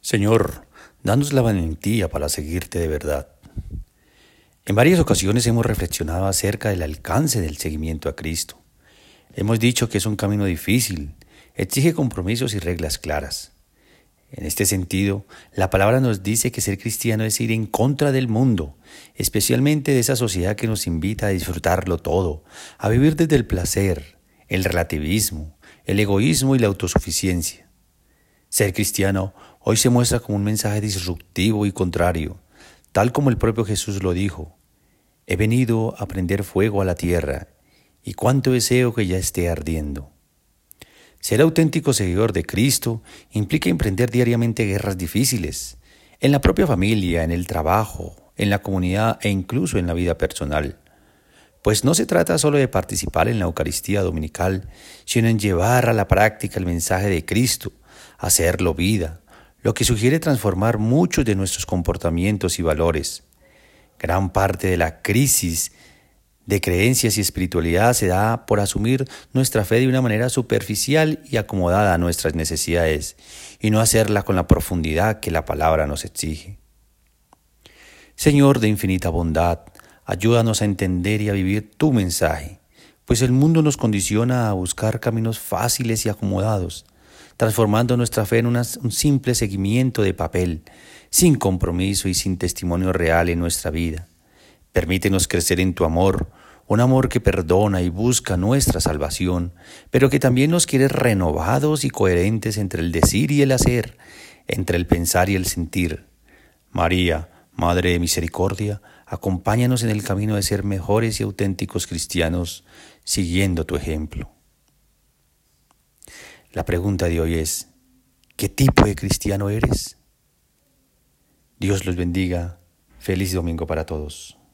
Señor, danos la valentía para seguirte de verdad. En varias ocasiones hemos reflexionado acerca del alcance del seguimiento a Cristo. Hemos dicho que es un camino difícil, exige compromisos y reglas claras. En este sentido, la palabra nos dice que ser cristiano es ir en contra del mundo, especialmente de esa sociedad que nos invita a disfrutarlo todo, a vivir desde el placer, el relativismo, el egoísmo y la autosuficiencia. Ser cristiano hoy se muestra como un mensaje disruptivo y contrario, tal como el propio Jesús lo dijo: he venido a prender fuego a la tierra, y cuánto deseo que ya esté ardiendo. Ser auténtico seguidor de Cristo implica emprender diariamente guerras difíciles, en la propia familia, en el trabajo, en la comunidad e incluso en la vida personal. Pues no se trata solo de participar en la Eucaristía dominical, sino en llevar a la práctica el mensaje de Cristo, hacerlo vida, lo que sugiere transformar muchos de nuestros comportamientos y valores. Gran parte de la crisis de creencias y espiritualidad se da por asumir nuestra fe de una manera superficial y acomodada a nuestras necesidades, y no hacerla con la profundidad que la palabra nos exige. Señor de infinita bondad, ayúdanos a entender y a vivir tu mensaje, pues el mundo nos condiciona a buscar caminos fáciles y acomodados, transformando nuestra fe en un simple seguimiento de papel, sin compromiso y sin testimonio real en nuestra vida. Permítenos crecer en tu amor, un amor que perdona y busca nuestra salvación, pero que también nos quiere renovados y coherentes entre el decir y el hacer, entre el pensar y el sentir. María, Madre de Misericordia, acompáñanos en el camino de ser mejores y auténticos cristianos, siguiendo tu ejemplo. La pregunta de hoy es: ¿qué tipo de cristiano eres? Dios los bendiga. Feliz domingo para todos.